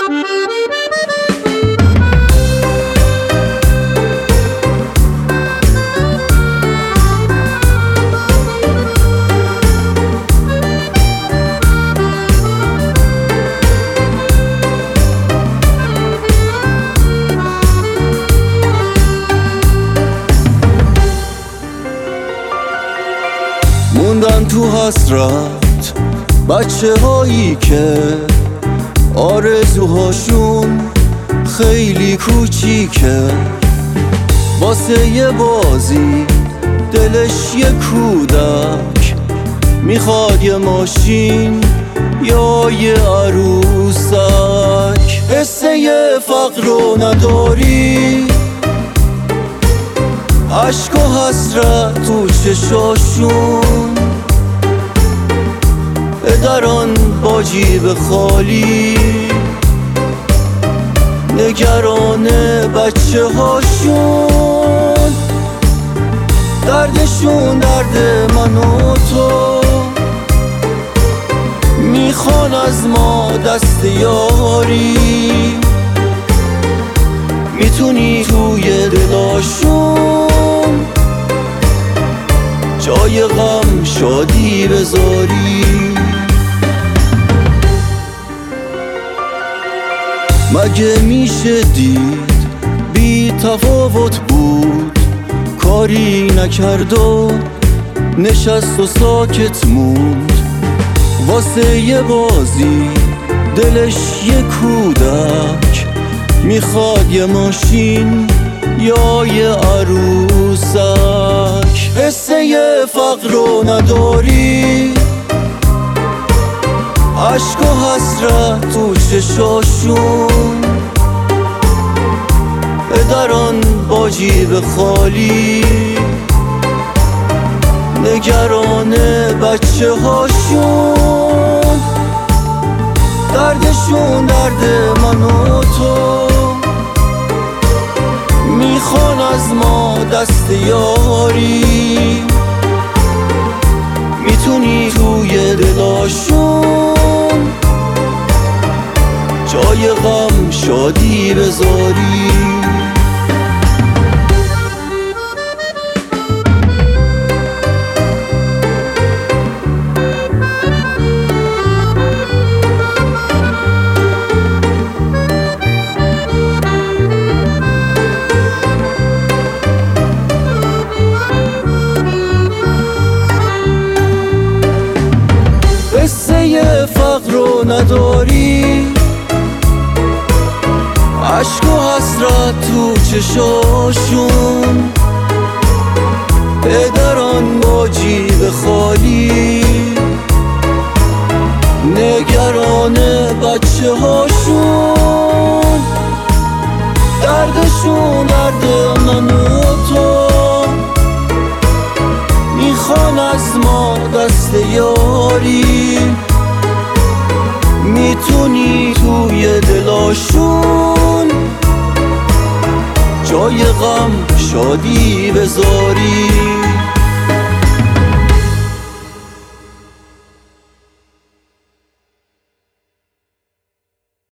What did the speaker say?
موندن تو حسرت بچه هایی که آرزوهاشون خیلی کوچیکه، واسه یه بازی دلش یه کودک میخواد، یه ماشین یا یه عروسک. قصه یه فقر رو نداری، عشق و حسرت تو چشاشون، پدران با جیب خالی نگران بچه هاشون. دردشون درد من و تو، میخوان از ما دست یاری، میتونی توی دلاشون جای غم شادی بذاری. مگه میشه دید بی تفاوت بود، کاری نکرد و نشست و ساکت موند، واسه یه بازی دلش یه کودک میخواد، یه ماشین یا یه عروسک. قصه یه فقر رو نداری، عشق و حسرت تو چشاشون، پدران با جیب خالی نگران بچه هاشون. دردشون درد من و تو، میخوان از ما دست یاری، میتونی توی دلاشون جای غم شادی بذاری. قصه یه فقر رو نداری، عشق و حسرت تو چشاشون، پدران با جیب خالی نگران بچه هاشون. دردشون درد من و تو، میخوان از ما دست یاری، میتونی توی دلاشون جای غم شادی بذاری.